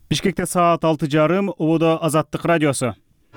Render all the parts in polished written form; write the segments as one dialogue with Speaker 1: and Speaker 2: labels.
Speaker 1: Бишкекте саат 6:30, Ободо Азаттык радиосу.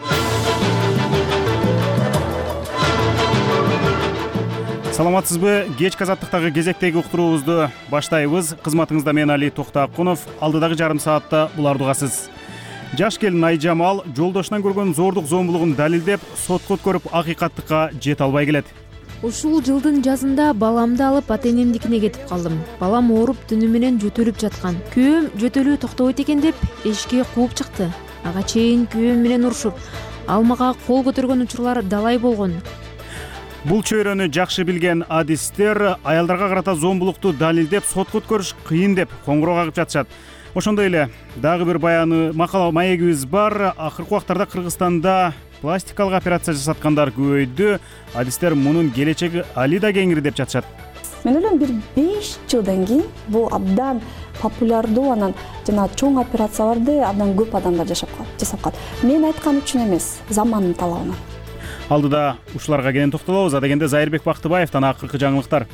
Speaker 1: Саламатсызбы? Кечки Азаттыктагы кезектеги уктуруубузду баштайбыз. Кызматыңызда мен Али Токтакунов. Алдыдагы жарым саатта буларды угасыз. Жаш келин Айжамал жолдошунан көргөн зордук зомбулугун далилдеп, сотко өткөрүп акыйкаттыкка жете албай келет.
Speaker 2: Ушул жылдын жазында баламды алып ата-энемдикине кетип калдым. Балам ооруп түнү менен жөтөлүп жаткан. Күйөөм жөтөлүү токтобойт экен деп эшикке кууп чыкты. Ага чейин күйөөм менен урушуп, ал мага кол көтөргөн учурлар далай болгон.
Speaker 1: Бул чөйрөнү жакшы билген адистер аялдарга карата зомбулукту далилдеп, сотко өткөрүш кыйын деп коңгуроо кагып жатышат. Ошондой эле дагы бир макала маегибиз бар. Акыркы убактарда Кыргызстанда пластикалык операция жасаткандар көбөйдү. Адистер мунун келечеги али да кеңири деп жатышат.
Speaker 3: Мен ойлойм, бир 5 жылдан кийин бул абдан популярдуу, анан жана чоң операцияларды абдан көп адамдар жасап калат. Мен айткан үчүн эмес, замандын талабынан.
Speaker 1: Алдыда ушуларга кенен токтолобуз. Адегенде Зайырбек Бактыбаевден акыркы жаңылыктар.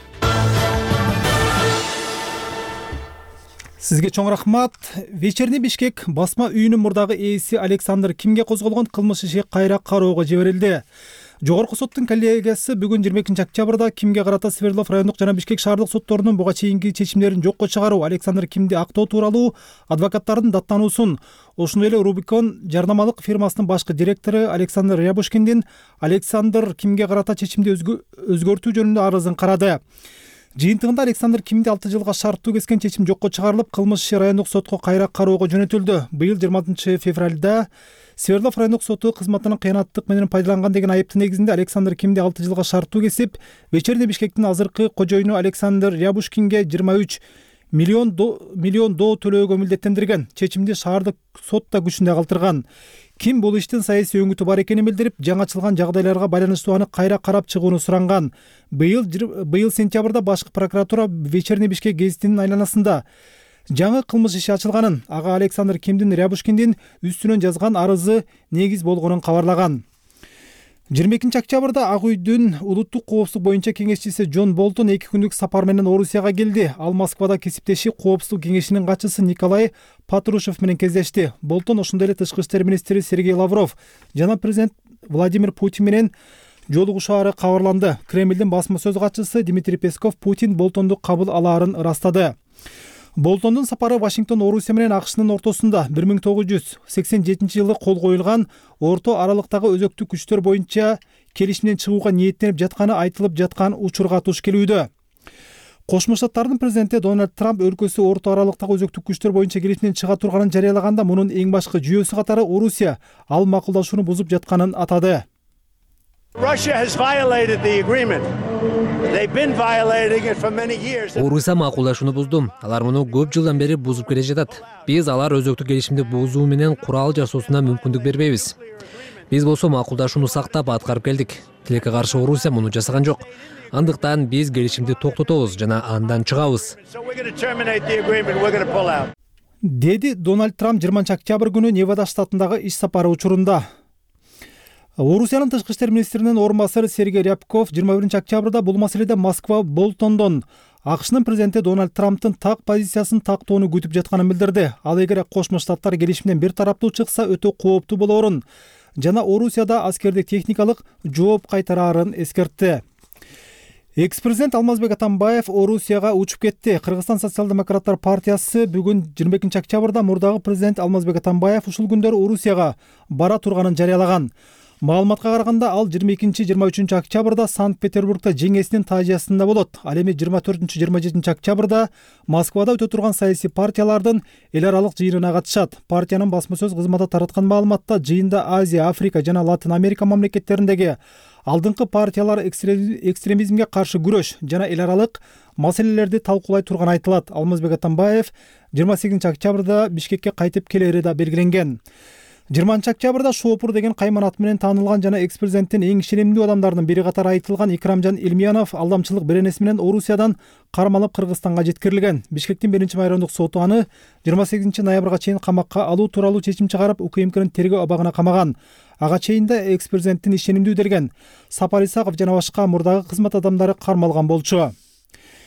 Speaker 4: Сизге чоң рахмат. Вечерний Бишкек басма үйүнүн мурдагы ээси Александр Кимге козголгон кылмыш иши кайра кароого жиберилди. Жогорку соттун коллегиясы бүгүн 22 октябрда Кимге карата Свердлов райондук жана Бишкек шаардык сотторунун буга чейинки чечимдерин жокко чыгаруу, Александр Кимди актоо тууралуу адвокаттардын даттануусун, ошондой эле Рубикон жарнамалык фирмасынын башкы директору Александр Рябушкиндин Александр Кимге карата чечимди өзгөртүү жөнүндө арызын карады. Жыйынтыгында Александр Кимди 6 жылга шарттуу кескен чечим жокко чыгарылып, кылмыш иши райондук сотко кайра кароого жөнөтүлдү. Быйыл 20 февралда Свердлов райондук соту кызматынан кыянаттык менен пайдаланган деген айыптын негизинде Александр Кимди 6 жылга шарттуу кесип, Вечерний Бишкектин азыркы кожоюну Александр Рябушкинге 23 миллион доо төлөөгө милдеттендирген. Чечимди шаардык сот да күчүндө калтырган. Ким бул иштин саясий өңүтү бар экенин билдирип, жаңычылган жагдайларга байланыштуу аны кайра карап чыгууну суранган. Быйыл сентябрда башкы прокуратура Вечерний Бишкек гезитинин айланасында жаңы кылмыш иши ачылганын, ага Александр Кимдин Рябушкиндин үстүнөн жазган арызы негиз болгонун кабарлаган. 22 октябрда Ак үйдүн улуттук коопсуздук боюнча кеңешчиси Джон Болтон 2 күндүк сапар менен Орусияга келди. Ал Москвада кесиптеши коопсуздук кеңешинин катчысы Николай Патрушев менен кездешти. Болтон ошондой эле тышкы иштер министри Сергей Лавров жана президент Владимир Путин менен жолугушаары кабарланды. Кремлдин басма сөз катчысы Дмитрий Песков Путин Болтонду кабыл алаарын ырастады. Болтондун сапары Вашингтон Орусия менен АКШнын ортосунда 1987 жылы кол коюлган орто аралыктагы өзөктүк күчтөр боюнча келишимден чыгууга ниеттенип жатканы айтылып жаткан учурга туш келүүдө. Кошмо Штаттардын президенти Дональд Трамп өлкөсү орто аралыктагы өзөктүк күчтөр боюнча келишимден чыга турганын жарыялаганда, мунун эң башкы жүйөсү катары Орусия ал макулдашууну бузуп жатканын атады.
Speaker 5: Орусия макулдашууну бузду. Алар муну көп жылдан бери бузуп келе жатат. Биз алар өзөктүк келишимди бузуу менен курал жасоосуна мүмкүндүк бербейбиз. Биз болсо макулдашууну сактап аткарып келдик. Тилекке каршы Орусия муну жасаган жок. Андыктан биз келишимди токтотобуз жана андан чыгабыз.
Speaker 4: Деди Дональд Трамп 20 октябрь күнү Невада штатындагы иш сапары учурунда. Орусиянын тышкы иштер министринин орун басары Сергей Рябков 21 октябрда бул маселеде Москва Болтондон АКШнын президенти Дональд Трамптын так позициясын тактоону күтүп жатканын билдирди. Ал эгер Кошмо Штаттар келишимден бир тараптуу чыкса өтө кооптуу болоорун жана Орусияда аскердик техникалык жооп кайтараарын эскертти. Экс-президент Алмазбек Атамбаев Орусияга учуп кетти. Кыргызстан социал-демократтар партиясы бүгүн 22 октябрда мурдагы президент Алмазбек Атамбаев ушул күндөрү Орусияга бара турганын жарыялаган. Маалыматка караганда, ал 22-23 октябрда Санкт-Петербургда жеңесинин таажиясында болот. Ал эми 24-27 октябрда Москвада өтө турган саясий партиялардын эл аралык жыйынына катышат. Партиянын басма сөз кызматы тараткан маалыматта жыйында Азия, Африка жана Латин Америка мамлекеттериндеги алдыңкы партиялар экстремизмге каршы күрөш жана эл аралык маселелерди талкуулай турганы айтылат. Алмазбек Атамбаев 28 октябрда Бишкекке кайтып келери да белгиленген. 20 октябрда Шопур деген кайман ат менен таанылган жана экс-президенттин эң ишенимдүү адамдарынын бири катары айтылган Икрамжан Илмиянов алдамчылык беренеси менен Орусиядан кармалып Кыргызстанга жеткирилген. Бишкектин 1-майрандык соту аны 28 ноябрга чейин камакка алуу тууралуу чечим чыгарып, УКМКнын тергөө абагына камаган. Ага чейин да экс-президенттин ишенимдүү делген Сапар Исаков жана башка мурдагы кызмат адамдары кармалган болчу.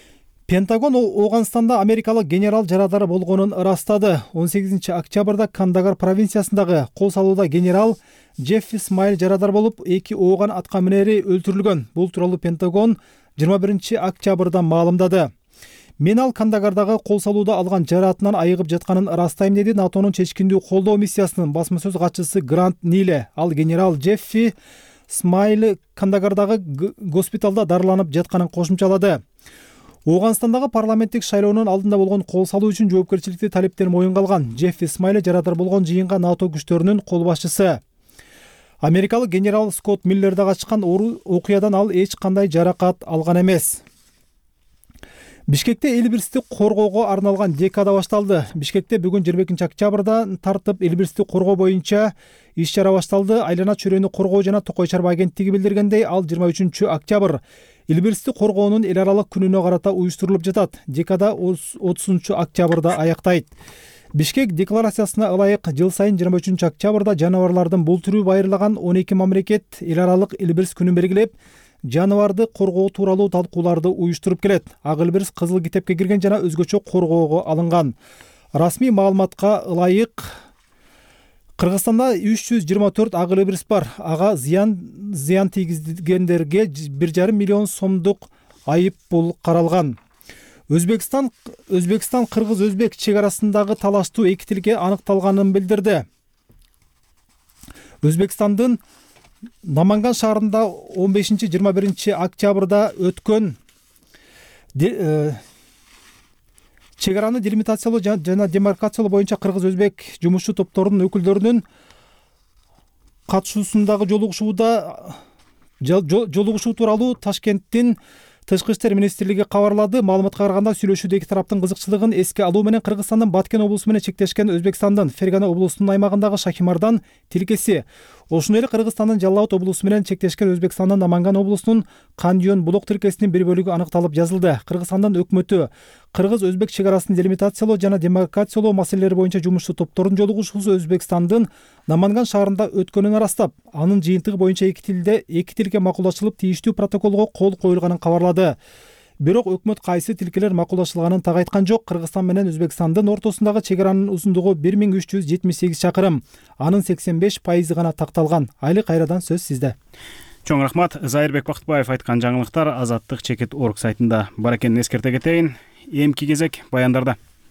Speaker 4: Пентагон Ооганстанда америкалык генерал жарадар болгонун ырастады. 18 октябрда Кандагар провинциясындагы кол салууда генерал Джеффи Смайл жарадар болуп, 2 ооган атка минери өлтүрүлгөн. Бул тууралуу Пентагон 21 октябрда маалымдады. Мен ал Кандагардагы кол салууда алган жараатынан айыгып жатканын ырастайм, деди НАТОнун чечкиндүү колдоо миссиясынын басма сөз катчысы Грант Ниле. Ал генерал Джеффи Смайл Кандагардагы госпиталда дарыланып жатканын кошумчалады. Ооганстандагы парламенттик шайлоонун алдында болгон кол салуу үчүн жоопкерчиликти талептер моюнга алган. Джеффи Смайл жарадар болгон жыйынга НАТО күчтөрүнүн кол башчысы. Америкалык генерал Скотт Миллерде качкан окуядан ал эч кандай жаракат алган эмес. Бишкекте Элбирсти коргоого арналган декада башталды. Бишкекте бүгүн 22 октябрда тартып Элбирсти коргоо боюнча иш-чара башталды. Айлана чөйрөнү коргоо жана Токой чарба агенттиги билдиргендей, ал 23 октябрь Элбирсти коргоонун эл аралык күнүнө карата уюштурулуп жатат. Декада 30 октябрда аяктайт. Бишкек декларациясына ылайык жыл сайын 23 октябрда жаныбарлардын бул түрү байырлаган 12 мамлекет эл аралык Элбирс күнүн белгилеп, жаныбарды коргоо тууралуу талкууларды уюштуруп келет. Ак Элбирс кызыл китепке кирген жана өзгөчө коргоого алынган. Расмий маалыматка ылайык Кыргызстанда 324 ак Элбирс бар. Ага зыян тийгизгендерге 1,5 миллион сомдук айып пул каралган. Өзбекстан кыргыз-өзбек чегарасындагы талаштуу эки тилге аныкталганын билдирди. Өзбекстандын Наманган шаарында 15-21 октябрда өткөн чегараны делимитациялоо жана демаркациялоо боюнча кыргыз-өзбек жумушчу топторунун өкүлдөрүнүн катышуусундагы жолугушуу тууралуу Ташкенттин Тышкы иштер министрлиги кабарлады. Маалыматка караганда сүйлөшүүдө эки тараптын кызыкчылыгын эске алуу менен Кыргызстандын Баткен облусу менен чектешкен Өзбекстандын Фергана облусунун аймагындагы Шахимардан тилкеси, ошондой эле Кыргызстандын Жалал Абад облусу менен чектешкен Өзбекстандын Наманган облусунун Кандион булок тилкесинин бир бөлүгү аныкталып жазылды. Кыргызстандын өкмөтү кыргыз-өзбек чегарасын делимитациялоо жана демаркациялоо маселелери боюнча жумушчу топтордун жолугушуусу Өзбекстандын Наманган шаарында өткөнүн ырастап, анын жыйынтыгы боюнча эки тилге макулдашылып тийиштүү протоколго кол коюлганын кабарлады. Бирок өкмөт кайсы тилкелер макулдашылганын так айткан жок. Кыргызстан менен Өзбекстандын ортосундагы чегаранын узундугу 1378 чакырым. Анын 85% гана такталган. Айли кайрадан сөз сизде.
Speaker 1: Чоң рахмат. Зайырбек Бактыбаев айткан жаңылыктар Азаттык чекит орг сайтында бар экенин эскерте кетейин. Эмки кезек баяндарда.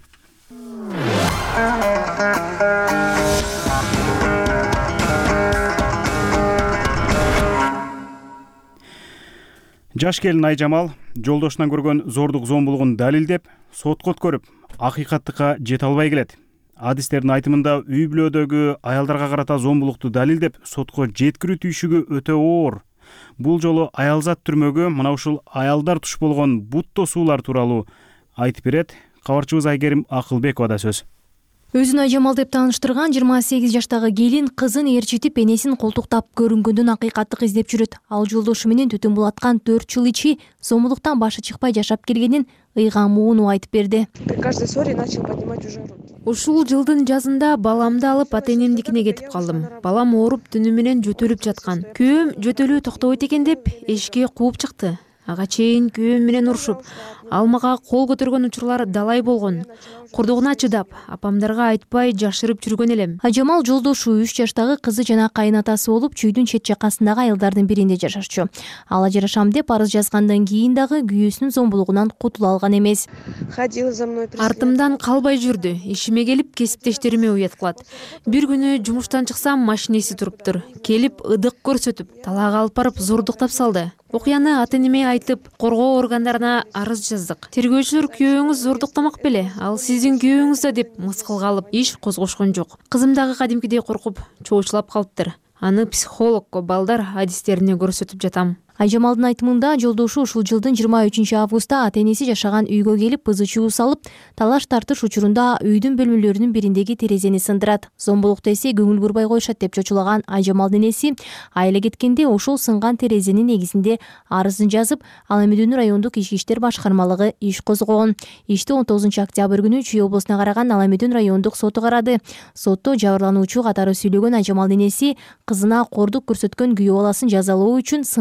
Speaker 1: Жаш келин Айжамал жолдошунан көргөн зордук зомбулугун далилдеп, сотко өткөрүп, акыйкаттыкка жете албай келет. Адистердин айтымында үй бүлөдөгү аялдарга карата зомбулукту далилдеп, сотко жеткирүү түйшүгү өтө оор. Бул жолу аялзат түрмөгү мына ушул аялдар туш болгон бут тосуулар тууралуу айтып берет. Кабарчыбыз Айгерим Акылбекова да сөз.
Speaker 2: Өзүн Айжамал деп тааныштырган 28 жаштагы келин кызын ээрчитип, энесин колтуктап көрүнгөндөн акыйкаттык издеп жүрөт. Ал жолдошу менен түтүн булаткан 4 жыл ичи зомбулуктан башы чыкпай жашап келгенин ыйгамууну айтып берди.
Speaker 6: При каждой ссоре начал поднимать уже руки.
Speaker 2: Ушул жылдын жазында баламды алып ата-энемдикине кетип калдым. Балам ооруп түнү менен жөтөлүп жаткан. Күйөөм жөтөлүү токтобойт экен деп эшикке кууп чыкты. Ага чейин күйөөм менен урушуп, ал мага кол көтөргөн учурлар далай болгон. Курдугуна чыдап, апамдарга айтпай жашырып жүргөн элем. Айжамал жолдошу 3 жаштагы кызы жана кайнатасы болуп, чүйдүн чет жакасындагы аялдардын биринде жашашчу. Ал ажырашам деп арыз жазгандан кийин дагы күйөөсүнүн зомбулугунан кутула алган эмес.
Speaker 6: Ходил за мной.
Speaker 2: Артымдан калбай жүрдү. Ишиме келип, кесиптештериме уят кылат. Бир күнү жумуштан чыксам, машинеси туруптур. Келип ыдык көрсөтүп, талаага алып барып зордуктап салды. Окуяны ата-энеме айтып, коргоо органдарына арыз жаздык. Тергөөчүлөр күйөөңүз зордуктамак беле? Ал сиздин күйөөңүз да деп мыскылга алып, иш козгошкон жок. Кызым дагы кадимкидей коркуп, чоочулап калыптыр. Аны психологко балдар адистерине көрсөтүп жатам. Айжамалдын айтымында жолдошу ушул жылдын 23 августта ата-энеси жашаган үйгө келип ызы чуу салып, талаш тартыш учурунда үйдүн бөлмөлөрүнүн бириндеги терезени сындырат. Зомбулукту эсе көңүл бурбай коюшат деп чочулаган Айжамалдын энеси айылга кеткенде ошол сынган терезенин негизинде арызын жазып, ал эми Дөөнү райондук ички иштер башкармалыгы иш козгогон. Ишти 19 октябрь күнү Чүй облусуна караган Ала Эми Дөөнү райондук соту карады. Сотто жабырлануучу катары сүйлөгөн Айжамалдын энеси кызына кордук көрсөткөн күйөө баласын жазалоо үчүн сынган айнек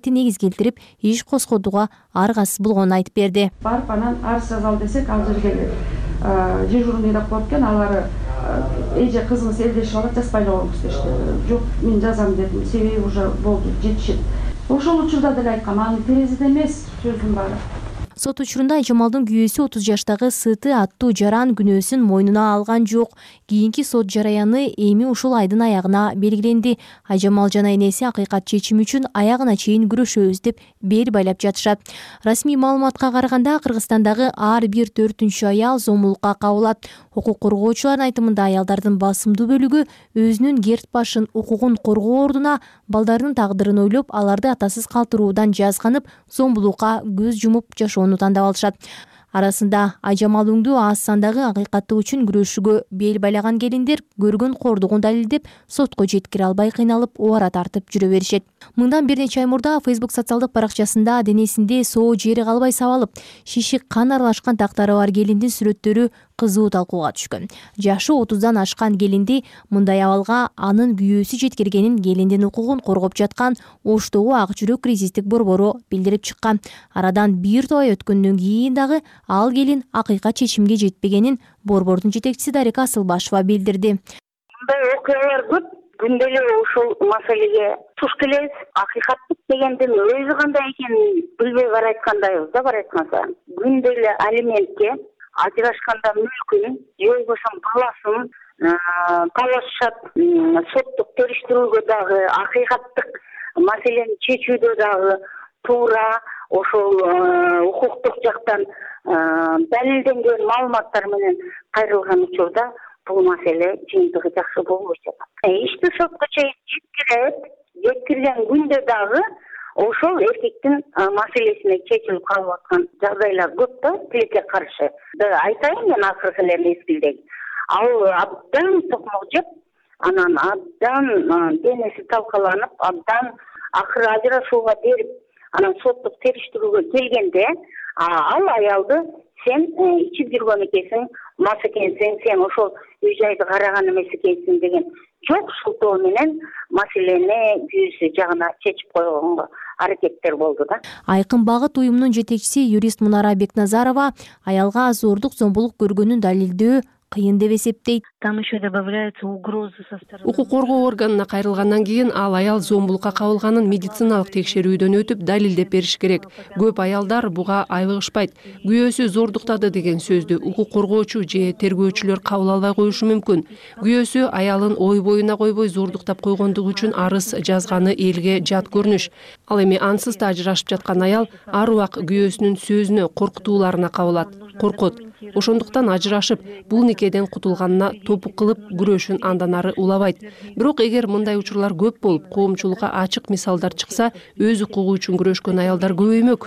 Speaker 2: маекти негиз келтирип иш козготууга аргасыз болгонун айтып берди.
Speaker 7: Барып анан арыз жазалы десек, ал жерге дежурный да коюп экен, алар эже кызыңыз элдешип алат, жазбай эле коюңуз дешти. Жок, мен жазам дедим, себеби уже болду, жетишет. Ошол учурда деле айткам, анын терезеде эмес сөздүн баары.
Speaker 2: Сот учурунда Айжамалдын күйөөсү 30 жаштагы Сыты аттуу жаран күнөөсүн мойнуна алган жок. Кийинки сот жараяны эми ушул айдын аягына белгиленди. Айжамал жана энеси акыйкат чечими үчүн аягына чейин күрөшөбүз деп бел байлап жатышат. Расмий маалыматка караганда Кыргызстандагы ар бир 4-чү аял зомбулукка кабылат. Укук коргоочулардын айтымында аялдардын басымдуу бөлүгү өзүнүн керт башын укугун коргоо ордуна балдарынын тагдырын ойлоп, аларды атасыз калтыруудан жазганып, зомбулукка көз жумуп жашоону тандап алышат. Арасында Айжамал өңдүү аз сандагы акыйкаттык үчүн күрөшүүгө бел байлаган келиндер көргөн кордугун далилдеп, сотко жеткире албай кыйналып, оора тартып жүрө беришет. Мындан бир нече ай мурда Facebook социалдык баракчасында денесинде соо жери калбай сабалып, шишик кан аралашкан тактары бар келиндин сүрөттөрү кызуу талкууга түшкөн. Жашы 30дан ашкан келинди мындай абалга анын күйөөсү жеткиргенин келиндин укугун коргоп жаткан Оштогу Ак жүрөк кризистик борбору билдирип чыккан. Арадан бир топ ай өткөндөн кийин дагы ал келин акыйкат чечимге жетпегенин борбордун жетекчиси Дарика Асылбашева билдирди.
Speaker 8: Мындай окуялар көп. Күндө эле ушул маселеге туш келебиз. Акыйкаттык дегендин өзү кандай экенин билбей барайткандайбыз да, барайтканса. Күндө эле алиментке, ажырашканда мүлкүн, же болбосо баласын талашышат. Соттук териштирүүгө дагы, акыйкаттык маселени чечүүдө дагы туура ошол укуктук жактан далилденген маалыматтар менен кайрылган учурда бул маселе жыйынтыгы жакшы болбой жатат. Ишти сотко чейин жеткирген күндө дагы ошол эркектин маселесине чечилип калып аткан жагдайлар көп да, тилекке каршы. Айтайын мен акыркы эле мезгилдеги. Ал абдан токмок жеп, анан абдан денеси талкаланып, абдан акыры ажырашууга берип, анан соттук териштирүүгө келгенде, ал аялды сен ичип жүргөн экенсиң, мас экенсиң, сен ошол үй жайды караган эмес экенсиң деген жок шылтоо менен маселени күйөөсү жагына чечип койгонго аракеттер болду да.
Speaker 2: Айкын Багыт уюмунун жетекчиси юрист Мунара Бекназарова аялга зордук, зомбулук көргөнүн далилдөө кыйын деп эсептейт.
Speaker 9: Там еще добавляются угрозы со стороны.
Speaker 10: Укук коргоо органына кайрылгандан кийин ал аял зомбулукка кабылганын медициналык текшерүүдөн өтүп далилдеп бериш керек. Көп аялдар буга айбыгышпайт. Күйөөсү зордуктады деген сөздү укук коргоочу же тергөөчүлөр кабыл албай коюшу мүмкүн. Күйөөсү аялын ой боюна койбой зордуктап койгондугу үчүн арыз жазганы элге жат көрүнүш. Ал эми ансыз да ажырашып жаткан аял ар убак күйөөсүнүн сөзүнө, коркутууларына кабылат, коркот. Ошондуктан ажырашып, бул никеден кутулганына топук кылып күрөшүн андан ары улабайт. Бирок эгер мындай учурлар көп болуп, коомчулукка ачык мисалдар чыкса, өз укугу үчүн күрөшкөн аялдар көбөймөк.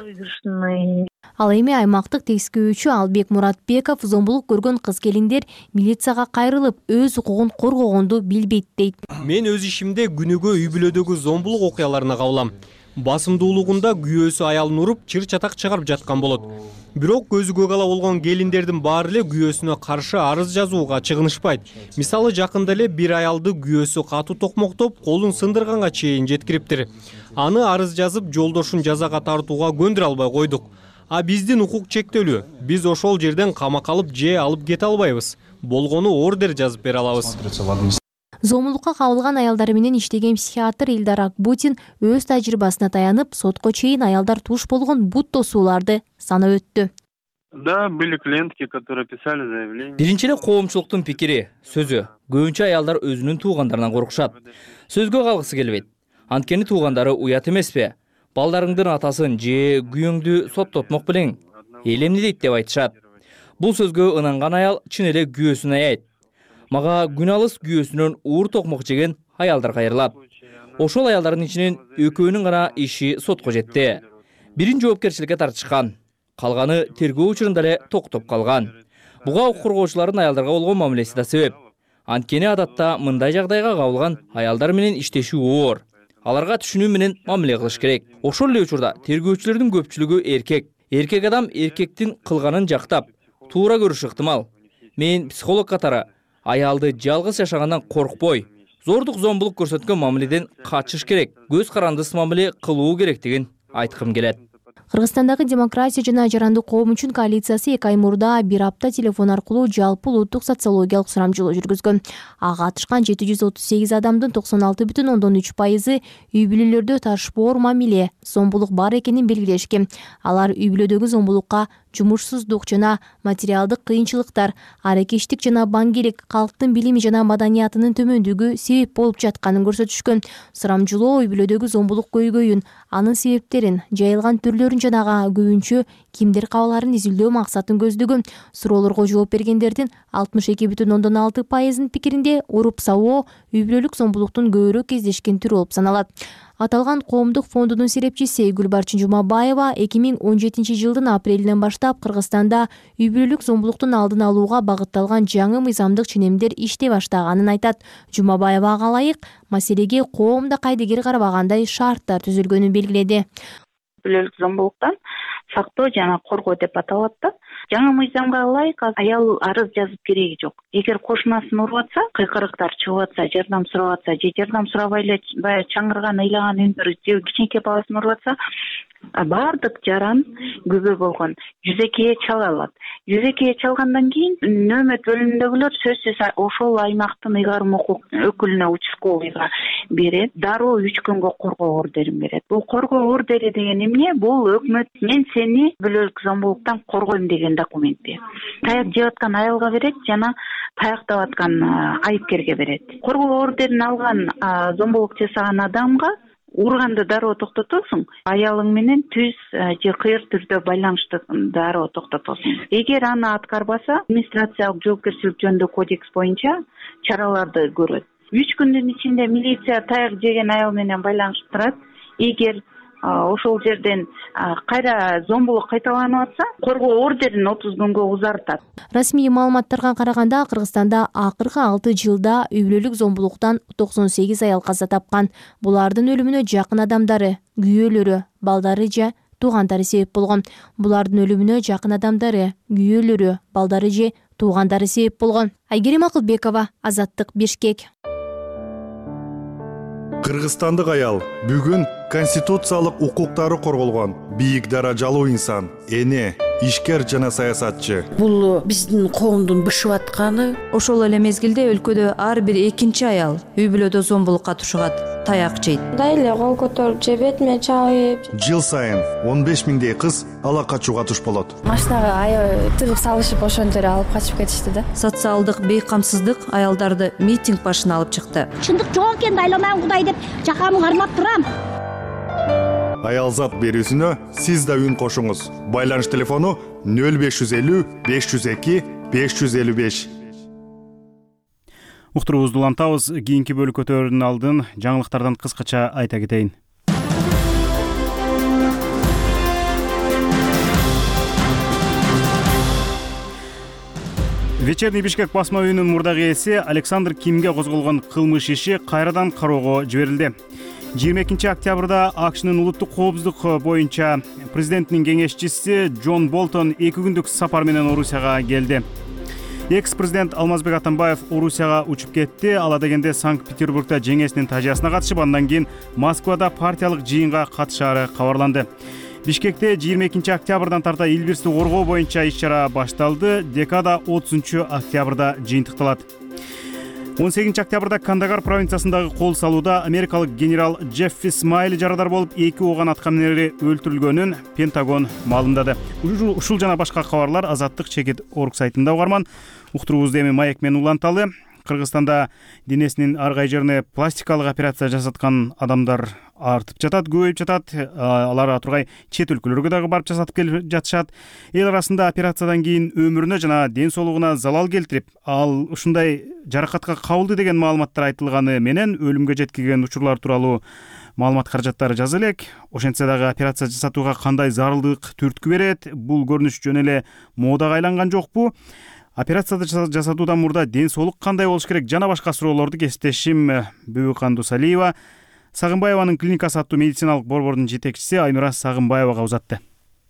Speaker 2: Ал эми аймактык тескөөчү Албек Муратбеков зомбулук көргөн кыз-келиндер милицияга кайрылып, өз укугун коргогонду билбейт дейт.
Speaker 11: Мен өз ишимде күнүгө үй бүлөдөгү зомбулук окуяларына кабылам. Басымдуулугунда күйөөсү аялын уруп, чыр-чатак чыгарып жаткан болот. Бирок көзү көк ала болгон келиндердин баары эле күйөөсүнө каршы арыз жазууга чыгынышпайт. Мисалы жакында эле бир аялды күйөөсү катуу токмоктоп, колун сындырганга чейин жеткириптир. Аны арыз жазып, жолдошун жазага тартууга көндүрө албай койдук. А биздин укук чектелүү. Биз ошол жерден камакка алып же алып кете албайбыз. Болгону ордер жазып бере алабыз.
Speaker 2: Зомбулукка кабылган аялдар менен иштеген психиатр Илдар Акбутин өз тажрыйбасына таянып, сотко чейин аялдар туш болгон бут тосууларды санап өттү.
Speaker 12: Да, были клиентки, которые писали заявление.
Speaker 13: Биринчи эле коомчулуктун пикири, сөзү. Көбүнчө аялдар өзүнүн туугандарынан коркушат. Сөзгө калгысы келбейт. Анткени туугандары уят эмеспи? Балдарыңдын атасын же күйөөңдү соттотмок белең. Эл эмне дейт деп айтышат. Бул сөзгө ынанган аял чын эле күйөөсүн аябайт. Мага күн алыс күйөөсүнөн уур токмок жеген аялдар кайрылат. Ошол аялдардын ичинен экөөнүн гана иши сотко жетти. Бирин жоопкерчиликке тартышкан. Калганы тергөө учурунда эле токтоп калган. Буга укук коргоочулардын аялдарга болгон мамилеси да себеп. Анткени адатта мындай жагдайга кабылган аялдар менен иштешүү оор. Аларга түшүнүү менен мамиле кылыш керек. Ошол эле учурда тергөөчүлөрдүн көпчүлүгү эркек. Эркек адам эркектин кылганын жактап, туура көрүшү ыктымал. Мен психолог катары аялды жалгыз жашагандан коркпой, зордук зомбулук көрсөткөн мамиледен качыш керек, көз карандысыз мамиле кылуу керектигин айткым келет.
Speaker 2: Кыргызстандагы демократия жана жарандык коом үчүн коалициясы 2 ай мурда бир апта телефон аркылуу жалпы улуттук социологиялык сурамжылоо жүргүзгөн. Ага катышкан 738 адамдын 96,3% үй бүлөлөрдө ташпоор мамиле, зомбулук бар экенин белгилешкен. Алар үй бүлөдөгү зомбулукка жумушсуздук жана материалдык кыйынчылыктар, аракештик жана баңгелик, калктын билими жана маданиятынын төмөндүгү себеп болуп жатканын көрсөтүшкөн. Сурамжылоо үй бүлөдөгү зомбулук көйгөйүн, анын себептерин, жайылган түрлөрүн жана көбүнчө кимдер кабаларын изилдөө максатын көздөгөн. Суроолорго жооп бергендердин 62,6% пикиринде уруп сабоо үй бүлөлүк зомбулуктун көбүрөөк кездешкен түрү болуп саналат. Аталган коомдук фондунун серепчиси Гүлбарчын Жумабаева 2017 жылдын апрелинен баштап Кыргызстанда үй бүлөлүк зомбулуктун алдын алууга багытталган жаңы мыйзамдык ченемдер иштей баштаганын айтат. Жумабаевага ылайык, маселеге коомдо кайдыгер карабагандай шарттар түзүлгөнүн белгиледи.
Speaker 8: Бүлөлүк зомбулуктан сактоо жана коргоо деп аталат да. Жаңы мыйзамга ылайык аял арыз жазып кереги жок. Эгер кошунасын уруп атса, кыйкырыктар чыгып атса, жардам сурап атса, же жардам сурабай эле чаңырган, ыйлаган үндөр, же кичинекей баласын уруп атса, баардык жаран күбө болгон жүзекейе чала алат. Жүзекейе чалгандан кийин нөөмөт бөлүмүндөгүлөр сөзсүз ошол аймактын ыйгарым укук өкүлүнө участковыйга берет. Дароо 3 күнгө коргоо ордерин берет. Бул коргоо ордери деген эмне? Бул өкмөт мен сени бүлөлүк зомбулуктан коргойм деген документти. Таяк жеп аткан аялга берет жана таяктап аткан айыпкерге берет. Коргоо ордерин алган зомбулук жасаган адамга урганды дароо токтотосуң, аялың менен түз же кыйыр түрдө байланышты дароо токтотосуң. Эгер аны аткарбаса, администрациялык жоопкерчилик жөнүндө кодекс боюнча чараларды көрөт. 3 күндүн ичинде милиция таяк жеген аял менен байланыштырат. Эгер ошол жерден кайра зомбулук кайталанып атса, коргоо ордерин 30 күнгө узартат.
Speaker 2: Расмий маалыматтарга караганда, Кыргызстанда акыркы 6 жылда үй бүлөлүк зомбулуктан 98 аял каза тапкан. Булардын өлүмүнө жакын адамдары, күйөөлөрү, балдары же туугандары себеп болгон. Булардын өлүмүнө жакын адамдары, күйөөлөрү, балдары же туугандары себеп болгон. Айгерим Акылбекова, Азаттык, Бишкек.
Speaker 14: Кыргызстандык аял бүгүн конституциялык укуктары корголгон бийик даражалуу инсан, эне, ишкер жана саясатчы.
Speaker 15: Бул биздин коомдун бышып атканы.
Speaker 16: Ошол эле мезгилде өлкөдө ар бир экинчи аял үй бүлөдө зомбулукка тушугат, таяк жейт.
Speaker 17: Дайле кол көтөрүп же бетиме чабып.
Speaker 14: Жыл сайын 15 миңдей кыз ала качууга туш болот.
Speaker 17: Машинага тыгып салышып ошентип алып качып кетишти да.
Speaker 16: Социалдык бейкамсыздык аялдарды митинг башына алып чыкты.
Speaker 18: Чындык жок экен, айламан Кудай деп жакамы кармап турам.
Speaker 14: Аялзат берүүсүнө сиз да үн кошуңуз. Байланыш телефону 0550 502 555.
Speaker 1: Уктуруубузду улантабыз. Кийинки бөлүк өтөөрүнүн алдын жаңылыктардан кыскача айта кетейин. Вечерний Бишкек басма үйүнүн мурдагы ээси Александр Кимге козголгон кылмыш иши кайрадан кароого жиберилди. 22 октябрда АКШнын улуттук коопсуздук боюнча президенттин кеңешчиси Джон Болтон 2 күндүк сапар менен Орусияга келди. Экс-президент Алмазбек Атамбаев Орусияга учуп кетти. Ала дегенде Санкт-Петербургда жеңесинин тажыясына катышып, андан кийин Москвада партиялык жыйынга катышаары кабарланды. Бишкекте 22 октябрдан тарта Илбирсти коргоо боюнча иш-чара башталды. Декада 30 октябрда жыйынтыкталат. 18 октябрда Кандагар провинциясындагы кол салууда америкалык генерал Джеффи Смайли жарадар болуп, 2 ооган аткаминери өлтүрүлгөнүн Пентагон маалымдады. Ушул жана башка кабарлар Азаттык чекит орг сайтында угарман. Уктуруубузду эми маек менен уланталы. Кыргызстанда денесинин ар кай жерине пластикалык операция жасаткан адамдар артып жатат, көбөйүп жатат. Алар тургай чет өлкөлөргө дагы барып жасатып келип жатышат. Эл арасында операциядан кийин өмүрүнө жана ден соолугуна залал келтирип, ал ушундай жаракатка кабылды деген маалыматтар айтылганы менен өлүмгө жеткирген учурлар тууралуу маалымат каражаттары жаза элек. Ошентсе дагы операция жасатууга кандай зарылдык түрткү берет? Бул көрүнүш жөн эле модага айланган жокпу? Операцияды жасатуудан мурда ден соолук кандай болуш керек? Жана башка суроолорду кесиптешим Бөбүкан Дусалиева Сагынбаеванын клиникасы аттуу медициналык борбордун жетекчиси Айнура Сагынбаевага узатты.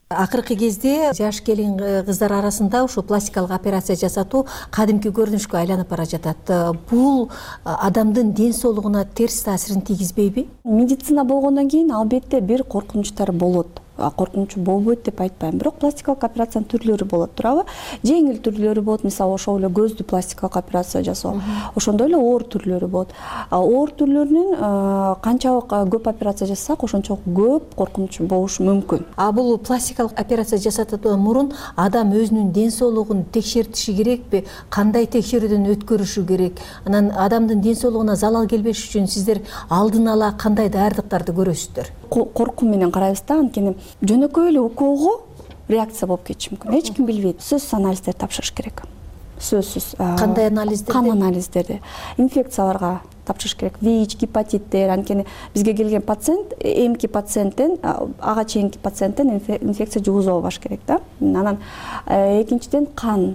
Speaker 19: Акыркы кезде жаш келин кыздар арасында ушул пластикалык операция жасатуу кадимки көрүнүшкө айланып бара жатат. Бул адамдын ден соолугуна терс таасирин тийгизбейби?
Speaker 3: Медицина болгондон кийин албетте бир коркунучтар болот. Коркунучу болбойт деп айтпайм, бирок пластикалык операциянын түрлөрү болот, туурабы? Жеңил түрлөрү болот, мисалы ошол эле көздү пластикалык операция жасоо. Ошондой эле оор түрлөрү болот. Оор түрлөрүнүн канчалык көп операция жасасак, ошончолук көп коркунучу болушу мүмкүн.
Speaker 19: Бул пластикалык операция жасатуудан мурун адам өзүнүн ден соолугун текшертиши керекпи? Кандай текшерүүдөн өткөрүшү керек? Анан адамдын ден соолугуна залал келбеш үчүн сиздер алдын ала кандай даярдыктарды көрөсүздөр?
Speaker 3: Коркуу менен карайбыз да, анткени жөнөкөй эле уколго реакция болуп кетиши мүмкүн. Эч ким билбейт. Сөзсүз анализдерди тапшырыш керек. Сөзсүз.
Speaker 19: Кандай анализдерди?
Speaker 3: Кан анализдерди. Инфекцияларга тапшырыш керек. ВИЧ, гепатиттер, анткени бизге келген пациент, эмки пациенттен, ага чейинки пациенттен инфекция жугузбаш керек да. Анан экинчиден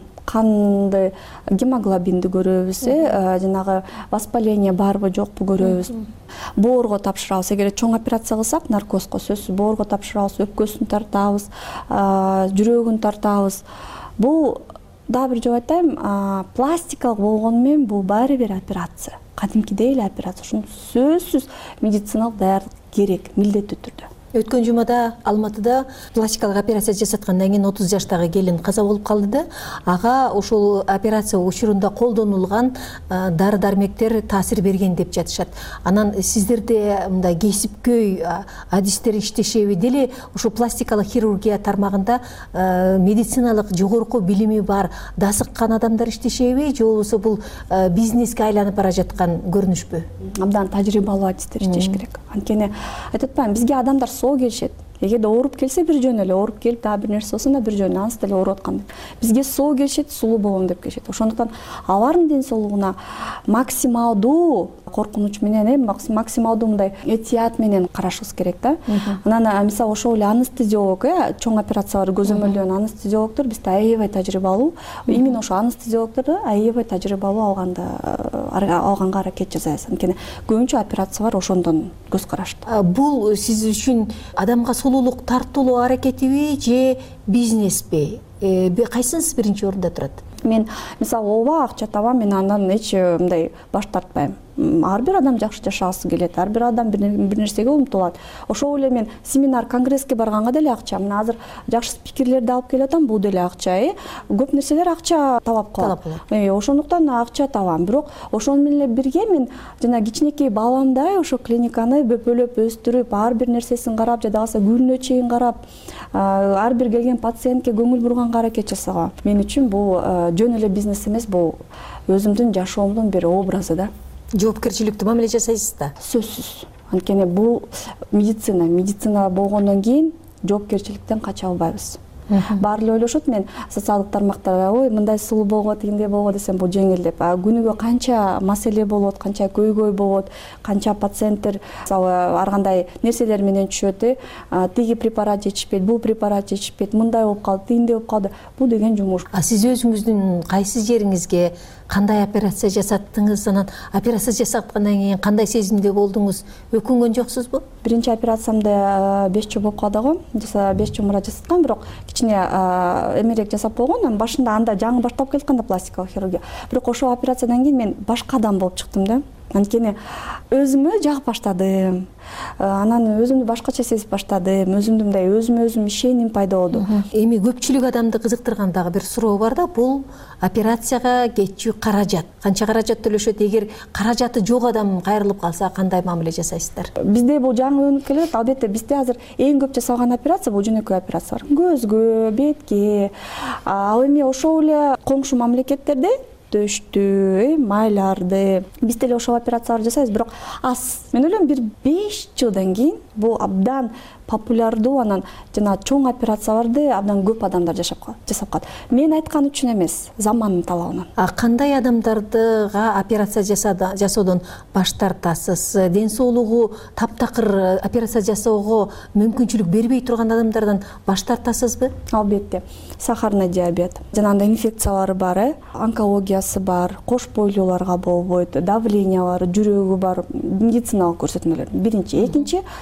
Speaker 3: канды, гемоглобинди көрөбүз, жанагы воспаление барбы жокпу көрөбүз. Боорго тапшырабыз. Эгер чоң операция кылсак, наркозго сөзсүз боорго тапшырабыз, өпкөсүн тартабыз, жүрөгүн тартабыз. Бул дагы бир жолу айтайм, пластикалык болгону менен бул баары бир операция. Кадимкидей эле операция. Ушуну сөзсүз медициналык даярдык керек, милдеттүү түрдө.
Speaker 19: Өткөн жумада Алматыда пластикалык операция жасаткандан кийин 30 жаштагы келин каза болуп калды да. Ага ошол операция учурунда колдонулган дары-дармектер таасир берген деп жатышат. Анан сиздерде мындай кесипкөй адистер иштешеби? Деле ушул пластикалык хирургия тармагында медициналык жогорку билими бар дасыккан адамдар иштешеби? Же болбосо бул бизнеске айланып бара жаткан көрүнүшпү?
Speaker 3: Абдан тажрыйбалуу адистер иштеш керек. Анткени айтып атпаймынбы, бизге адамдар соо келишет. Эгерде ооруп келсе бир жөн эле, ооруп келип дагы бир нерсе болсо да бир жөн, анысы деле ооруп аткан. Бизге соо келишет, сулуу болом деп келишет. Ошондуктан алардын ден соолугуна максималдуу коркунуч менен, максималдуу мындай этият менен карашыбыз керек да. Анан мисалы ошол эле анестезиолог, чоң операциялар көзөмөлдөгөн анестезиологдор бизде аябай тажрыйбалуу. Именно ошо анестезиологдорду аябай тажрыйбалуу алганга аракет жасайбыз. Анткени көбүнчө операциялар ошондон көз караштуу.
Speaker 19: Бул сиз үчүн адамга сулуулук тартуулоо аракетиби же бизнеспи? Кайсынысы биринчи орунда турат?
Speaker 3: Мен мисалы ооба акча табам, мен андан эч мындай баш тартпайм. Ар бир адам жакшы жашагысы келет, ар бир адам бир нерсеге умтулат. Ошол эле мен семинар, конгресске барганга деле акча. Мына азыр жакшы спикерлерди алып келип атам, бул деле акча. Көп нерселер акча талап кылат. Ошондуктан акча табам. Бирок ошону менен эле бирге мен жана кичинекей баламдай ошо клиниканы бөпөлөп өстүрүп, ар бир нерсесин карап, жада калса гүлүнө чейин карап, ар бир келген пациентке көңүл бурганга аракет жасагам. Мен үчүн бул жөн эле бизнес эмес, бул өзүмдүн жашоомдун бир образы да.
Speaker 19: Жоопкерчиликтүү мамиле жасайсыз да?
Speaker 3: Сөзсүз. Анткени бул медицина болгондон кийин жоопкерчиликтен кача албайбыз. Баары эле ойлошот, мен социалдык тармактарда ой мындай сулуу болгон, тигиндей болгон десем бул жеңил деп. Күнүгө канча маселе болот, канча көйгөй болот, канча пациенттер ар кандай нерселер менен түшөт. Тиги препарат жетишпейт, бул препарат жетишпейт, мындай болуп калды, тигиндей болуп калды. Бул деген жумуш.
Speaker 19: Сиз өзүңүздүн кайсы жериңизге кандай операция жасаттыңыз? Анан операция жасаткандан кийин кандай сезимде болдуңуз? Өкүнгөн жоксузбу?
Speaker 3: Биринчи операциямда 5 жыл болуп калды го. 5 жумура жасаткам, бирок кичине эмерээк жасап койгон. Анан башында анда жаңы баштап келатканда пластикалык хирургия. Бирок ошол операциядан кийин мен башка адам болуп чыктым да. Анткени өзүмө жагып баштадым. Анан өзүмдү башкача сезип баштадым. Өзүмдү мындай өзүм ишеним пайда болду.
Speaker 19: Эми көпчүлүк адамды кызыктырган дагы бир суроо бар да, бул операцияга кетчү каражат. Канча каражат төлөшөт? Эгер каражаты жок адам кайрылып калса, кандай мамиле жасайсыздар?
Speaker 3: Бизде бул жаңы өнүп келет. Албетте бизде азыр эң көп жасалган операция бул жөнөкөй операциялар. Көзгө, бетке. Ал эми ошол эле коңшу мамлекеттерде төштү, майларды биз деле ошол операцияларды жасайбыз, бирок аз. Мен ойлойм бир 5 жылдан кийин бул абдан популярдуу, анан жана чоң операцияларды абдан көп адамдар жасап калат. Мен айткан үчүн эмес, замандын талабынан.
Speaker 19: Кандай адамдардыга операция жасоодон баш тартасыз? Ден соолугу таптакыр операция жасоого мүмкүнчүлүк бербей турган адамдардан баш тартасызбы?
Speaker 3: Албетте. Сахарный диабет, жанагындай инфекциялары бар, онкологиясы бар, кош бойлууларга болбойт, давлениялары, жүрөгү бар, медициналык көрсөтмөлөр. Биринчи, экинчи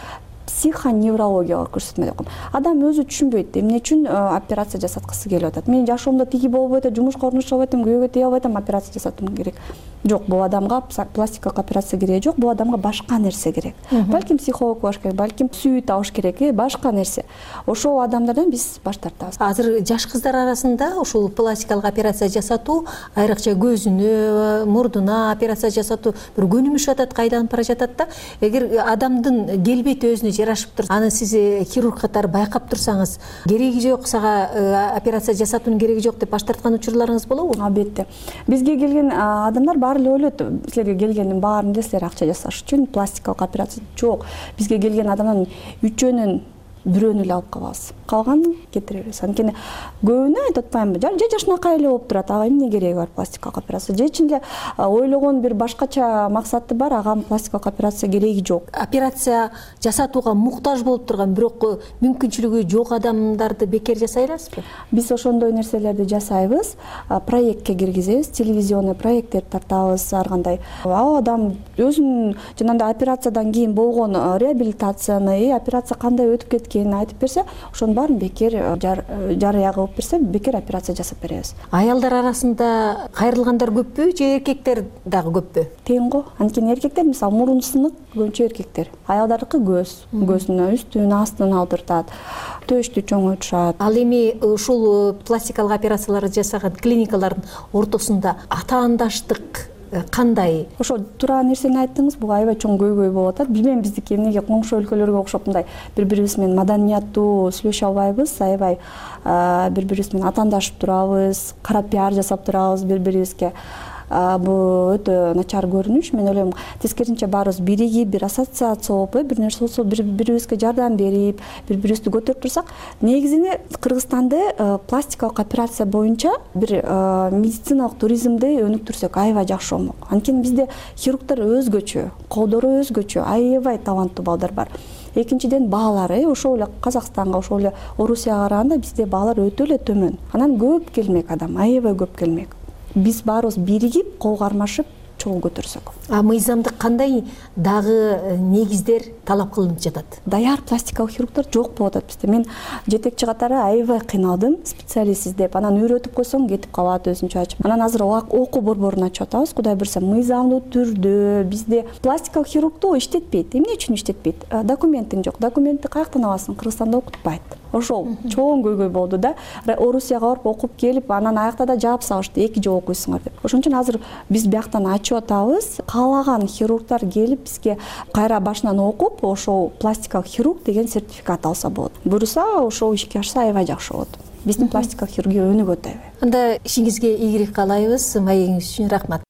Speaker 3: психоневрологиялык көрсөтмө деп коем. Адам өзү түшүнбөйт эмне үчүн операция жасаткысы келип атат. Мен жашоомдо тиги болбой атат, жумушка орношо атам, күйөөгө тие албай атам, операция жасатым керек. Жок, бул адамга пластикалык операция кереги жок, бул адамга башка нерсе керек. Балким психолог болуш керек, балким сүйүү табыш керек, башка нерсе. Ошол адамдардан биз баш тартабыз.
Speaker 19: Азыр жаш кыздар арасында ушул пластикалык операция жасатуу, айрыкча көзүнө, мурдуна операция жасатуу бир көнүмүшүп атат, кайдан бара жатат да. Эгер адамдын келбети өзүнө жарашып турса, аны сиз хирург катары байкап турсаңыз, кереги жок, сага операция жасатуунун кереги жок деп баш тарткан учурларыңыз болобу?
Speaker 3: Албетте. Бизге келген адамдар баары эле ойлойт, силерге келгендин баарында силер акча жасаш үчүн пластикалык операция жок. Бизге келген адамдын 3-өнүн 1-өн эле алып калабыз. Калганын кетире беребиз. Анткени көбүнө айтып атпаймынбы, жашынакай эле болуп турат, ага эмне кереги бар пластикалык операция? Же ичинде ойлогон бир башкача максаты бар, ага пластикалык операция кереги жок.
Speaker 19: Операция жасатууга муктаж болуп турган, бирок мүмкүнчүлүгү жок адамдарды бекер жасай аласызбы?
Speaker 3: Биз ошондой нерселерди жасайбыз, проектке киргизебиз, телевизионный проекттер тартабыз ар кандай. Ал адам өзүнүн жанагындай операциядан кийин болгон реабилитацияны, операция кандай өтүп кеткенин айтып берсе, ошонун баарын бекер жарыя кылып берсе, бекер операция жасап беребиз.
Speaker 19: Аялдар арасында кайрылгандар көппү же эркектер дагы көппү?
Speaker 3: Тең го. Анткени эркектер мисалы мурун сынык, көбүнчө эркектер. Аялдардыкы көзүнө, үстүн, астын алдыртат, төштү чоңойтушат.
Speaker 19: Ал эми ушул пластикалык операцияларды жасаган клиникалардын ортосунда атаандаштык кандай?
Speaker 3: Ошо туура нерсени айттыңыз, бул аябай чоң көйгөй болуп атат. Билбейм, биздики эмнеге коңшу өлкөлөргө окшоп мындай бири-бирибиз менен маданияттуу сүйлөшө албайбыз, аябай бири-бирибиз менен атаандашып турабыз, кара пиар жасап турабыз бири-бирибизге. Бул өтө начар көрүнүш. Мен ойлойм, тескерисинче баарыбыз биригип, бир ассоциация болуп, бир нерсе болсо бири-бирибизге жардам берип, бири-бирибизди көтөрүп турсак, негизинен Кыргызстанда пластикалык операция боюнча бир медициналык туризмди өнүктүрсөк аябай жакшы болмок. Анткени бизде хирургдар өзгөчө, колдору өзгөчө, аябай таланттуу балдар бар. Экинчиден баалары ошол эле Казакстанга, ошол эле Орусияга караганда бизде баалар өтө эле төмөн. Анан көп келмек адам, аябай көп келмек. Биз баарыбыз биригип, кол кармашып, чогуу көтөрсөк.
Speaker 19: Мыйзамдык кандай дагы негиздер талап кылынып жатат?
Speaker 3: Даяр пластикалык хирургдар жок болуп атат бизде. Мен жетекчи катары аябай кыйналдым, специалист издеп. Анан үйрөтүп койсоң кетип калат өзүнчө ачып. Анан азыр окуу борборун ачып атабыз. Кудай буйрса, мыйзамдуу түрдө бизде пластикалык хирургдуу иштетпейт. Эмне үчүн иштетпейт? Документиң жок. Документти каяктан аласың? Кыргызстанда окутпайт. Ошол чоң көйгөй болду да. Орусияга барып окуп келип, анан аякта да жаап салышты, 2 жыл окуйсуңар деп. Ошон үчүн азыр биз бияктан ачып атабыз. Каалаган хирургдар келип бизге кайра башынан окуп, ошол пластикалык хирург деген сертификат алса болот. Буюрса, ошол ишке ашса аябай жакшы болот. Биздин пластикалык хирургия өнүгөт аябай.
Speaker 19: Анда ишиңизге ийгилик каалайбыз, маегиңиз үчүн рахмат.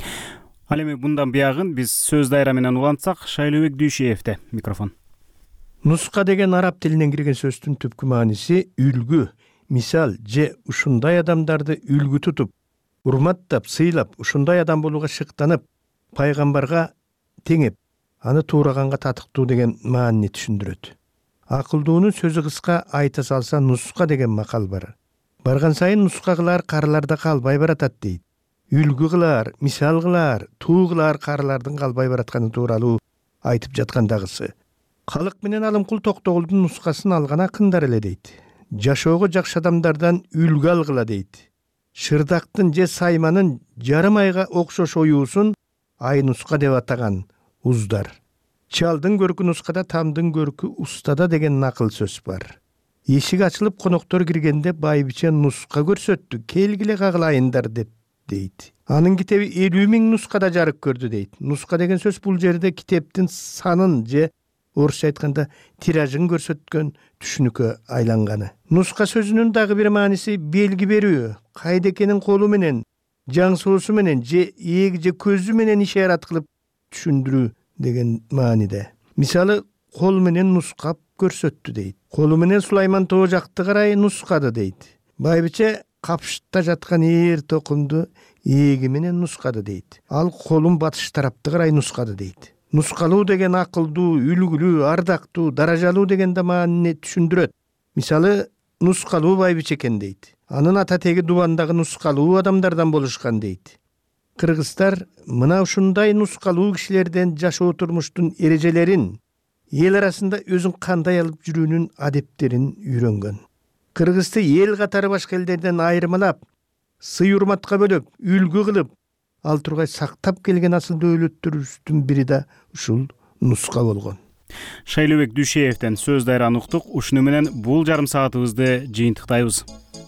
Speaker 1: Ал эми мындан биягын биз сөз дайра менен улантсак, Шайлообек Дүйшиевде микрофон.
Speaker 20: Нуска деген араб тилинен кирген сөздүн түпкү мааниси үлгү, мисал же ушундай адамдарды үлгү тутуп, урматтап, сыйлап, ушундай адам болууга шыктанып, пайгамбарга теңеп, аны туураганга татыктуу деген маанини түшүндүрөт. Акылдуунун сөзү кыска, айта салса нуска деген макал бар. Барган сайын нуска кылар карыларда калбай баратат дейт. Үлгү кылар, мисал кылар, туу кылар карылардын калбай баратканы тууралуу айтып жаткандагысы. Халык менен Алымкул Токтогулдун нускасын алган акындар эле дейт. Жашоого жакшы адамдардан үлгү алгыла дейт. Шырдактын же сайманын жарым айга окшош оюусун ай нуска деп атаган уздар. Чалдын көркү нускада, тамдын көркү устада деген накыл сөз бар. Эшик ачылып коноктор киргенде байбиче нуска көрсөттү, келгиле кагылайындар деп дейт. Анын китеби 50 000 нускада жарык көрдү дейт. Нуска деген сөз бул жерде китептин санын же орусча айтканда тиражын көрсөткөн түшүнүккө айланганы. Нуска сөзүнүн дагы бир мааниси белги берүү, кайдекенин колу менен, жаңсоосу менен же ээги же көзү менен ишарат кылып түшүндүрүү деген мааниде. Мисалы, кол менен нускап көрсөттү дейт. Колу менен Сулайман тоо жакты карай нускады дейт. Байбиче капшытта жаткан ээр токумду ээги менен нускады дейт. Ал колун батыш тарапты карай нускады дейт. Нускалуу деген акылдуу, үлгүлүү, ардактуу, даражалуу деген да маанини түшүндүрөт. Мисалы, нускалуу байбиче экен дейт. Анын ата теги дубандагы нускалуу адамдардан болушкан дейт. Кыргыздар мына ушундай нускалуу кишилерден жашоо турмуштун эрежелерин, эл арасында өзүн кандай алып жүрүүнүн адептерин үйрөнгөн. Кыргызды эл катары башка элдерден айырмалап, сый урматка бөлөп, үлгү кылып, ал тургай сактап келген асыл дөөлөттөрүбүздүн бири да ушул нуска болгон.
Speaker 1: Шайлообек Дүйшеевден сөз дайраны уктук. Ушуну менен бул жарым саатыбызды жыйынтыктайбыз.